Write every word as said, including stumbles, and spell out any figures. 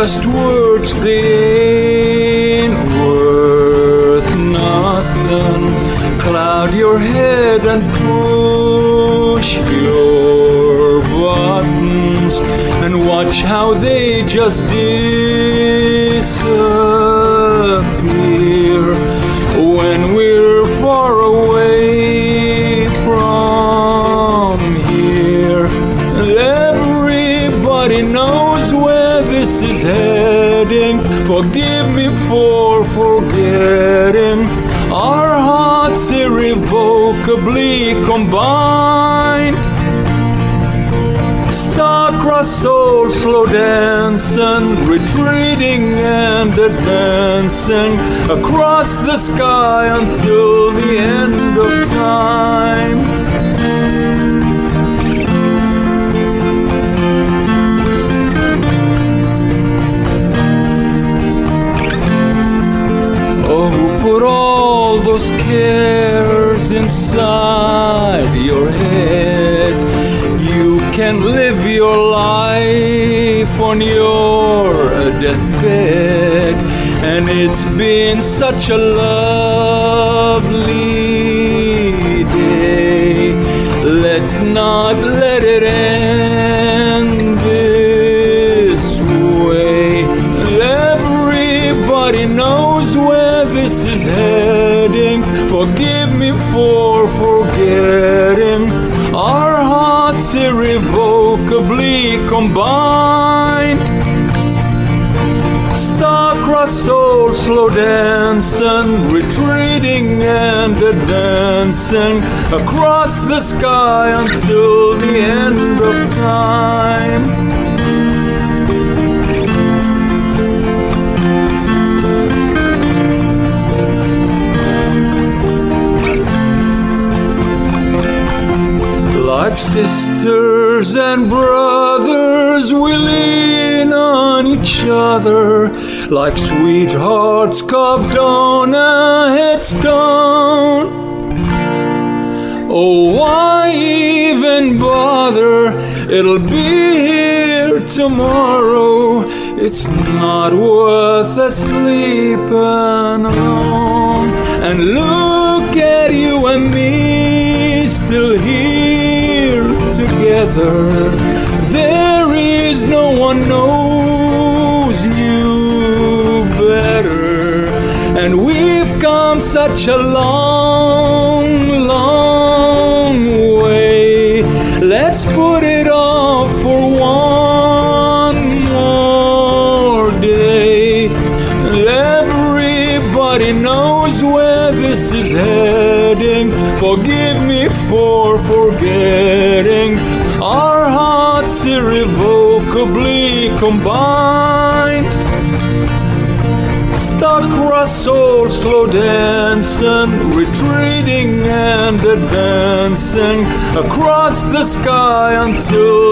just words, they ain't worth nothing. Cloud your head and push your buttons and watch how they just disappear when we're far away from here. And everybody knows where this is heading. Forgive me for forgetting. Our hearts irrevocably combined. Star-crossed souls slow dancing, retreating and advancing across the sky until the end of time. Oh, who put all those cares inside your head? You can live your life on your deathbed, and it's been such a lovely day. Let's not let it end this way. Everybody knows where this is heading. Forgive me for forgetting. Our hearts irrevocably combined. Star-crossed souls slow dancing, retreating and advancing across the sky until the end of time. Like sisters and brothers, we lean on each other. Like sweethearts carved on a headstone. Oh, why even bother? It'll be here tomorrow. It's not worth sleeping alone. And look at you and me, still here together. There is no one knows you better. And we've come such a long, long way. Let's put it off for one more day. And everybody knows where this is heading. Forgive me for forgetting. Our hearts irrevocably combined. Star-crossed souls slow dancing, retreating and advancing across the sky until